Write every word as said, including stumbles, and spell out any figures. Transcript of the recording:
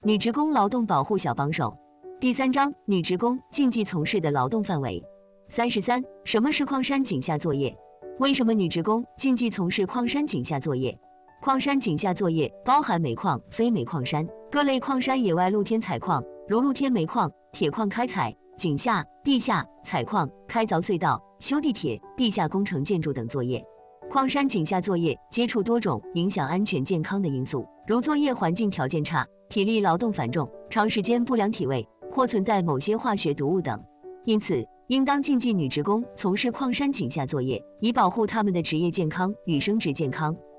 女职工劳动保护小帮手。第三章，女职工禁忌从事的劳动范围。三十三，什么是矿山井下作业？为什么女职工禁忌从事矿山井下作业？矿山井下作业包含煤矿、非煤矿山、各类矿山野外露天采矿，如露天煤矿、铁矿开采、井下、地下采矿、开凿隧道、修地铁、地下工程建筑等作业。矿山井下作业接触多种影响安全健康的因素，如作业环境条件差、体力劳动繁重、长时间不良体位或存在某些化学毒物等。因此，应当禁忌女职工从事矿山井下作业，以保护她们的职业健康与生殖健康。